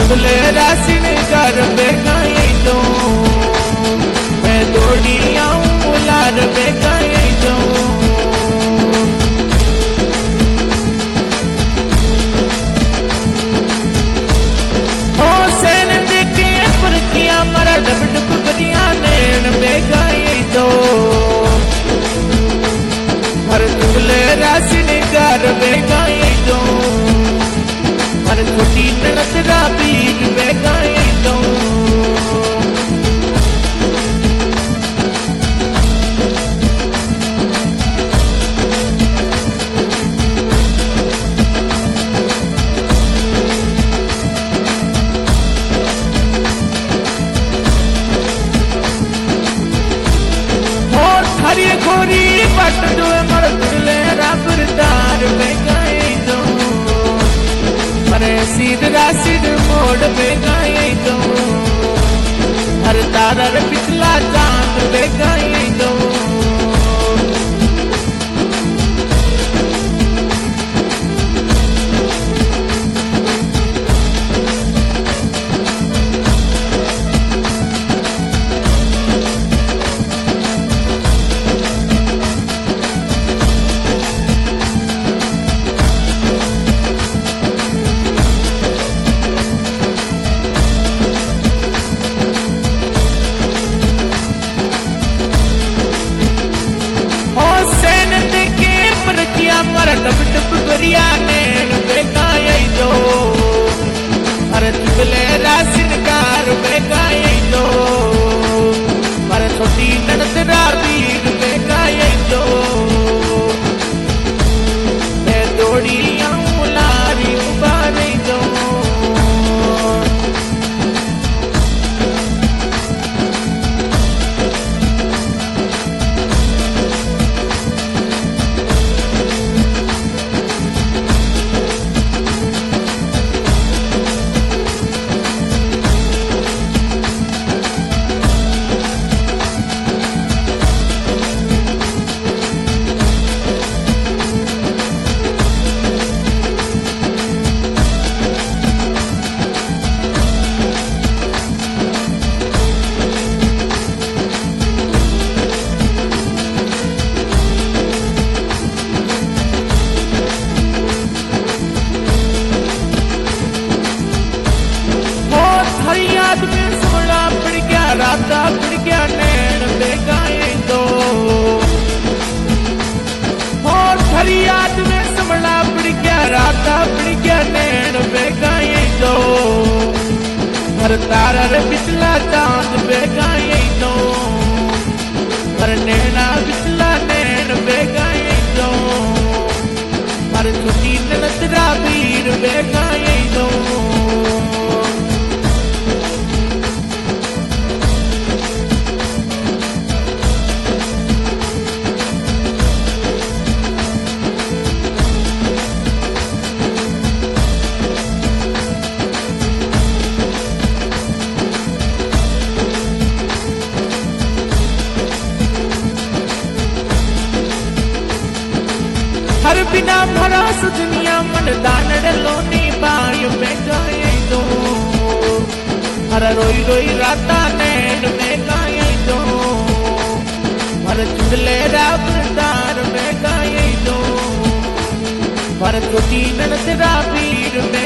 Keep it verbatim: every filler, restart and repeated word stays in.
चुगले रासिन कर बेगाई दो मैं दौड़ी आऊं लार बेगाई दो ओ सेन देखे पर किया मरा डब डब गरिया नैन बेगाई दो हर चुगले रासिन कर बेगाई दो हर छोटी ननद रा बीर बेगाई दो और थारी खोरी पट दो मर तुले रबरदार बेगाई दो मरे सीधा सिर मोड़ बेगाई दो हर तारर पिछला चांद बेगाई दो टप टप गरिया नैन बेगाई दो हर चुगले रासिन कार बेगाई दो हर छोटी ननद रा बीर बेगाई दो मैं दौड़ी आऊं लारी उबारी दो राता पड़ गया नैन बेगाई दो और फरियाद में समला पड़ गया राता पड़ गया नैन बेगाई दो हर तारर पिछला चांद बेगाई दो हर नैना पिछला नैन बेगाई दो हर छोटी ननद रा बीर बेगाई दो हर बिना भरा सुनिया मन दानड़ लोनी बाय बेगाई दो हर रोई रोई राता नैन बेगाई दो हर चुगले रबरदार बेगाई दो हर छोटी ननद रा बीर